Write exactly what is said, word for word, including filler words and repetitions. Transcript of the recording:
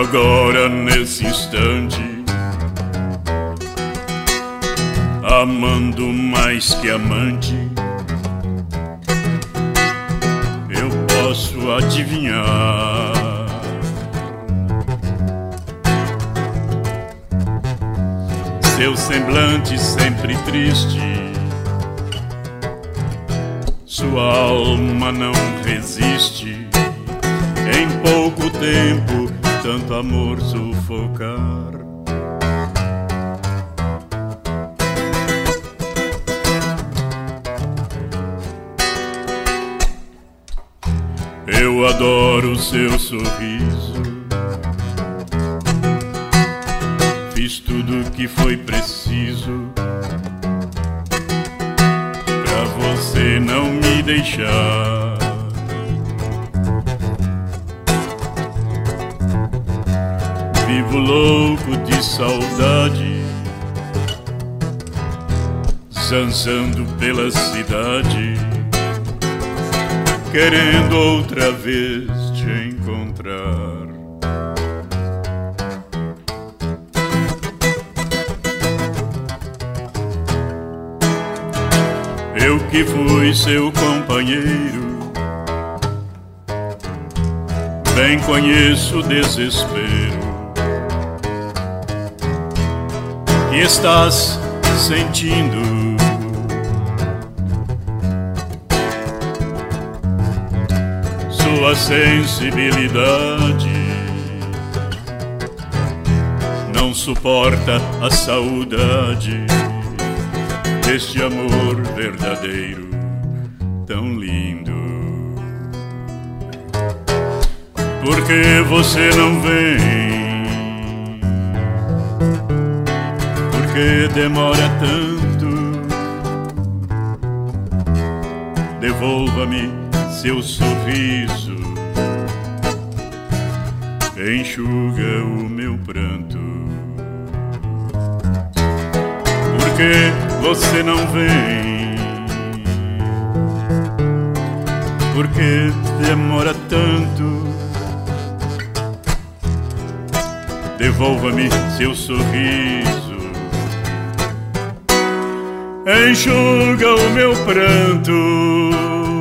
agora nesse instante, amando mais que amante, eu posso adivinhar seu semblante sempre triste, sua alma não resiste em pouco tempo tanto amor sufocar. Eu adoro seu sorriso, fiz tudo que foi preciso pra você não me deixar. Vivo louco de saudade, zanzando pela cidade, querendo outra vez te encontrar. Eu que fui seu companheiro, bem conheço o desespero que estás sentindo. Sua sensibilidade não suporta a saudade deste amor verdadeiro tão lindo. Por que você não vem? Por que demora tanto? Devolva-me seu sorriso, enxuga o meu pranto. Por que você não vem? Por que demora tanto? Devolva-me seu sorriso, enxuga o meu pranto.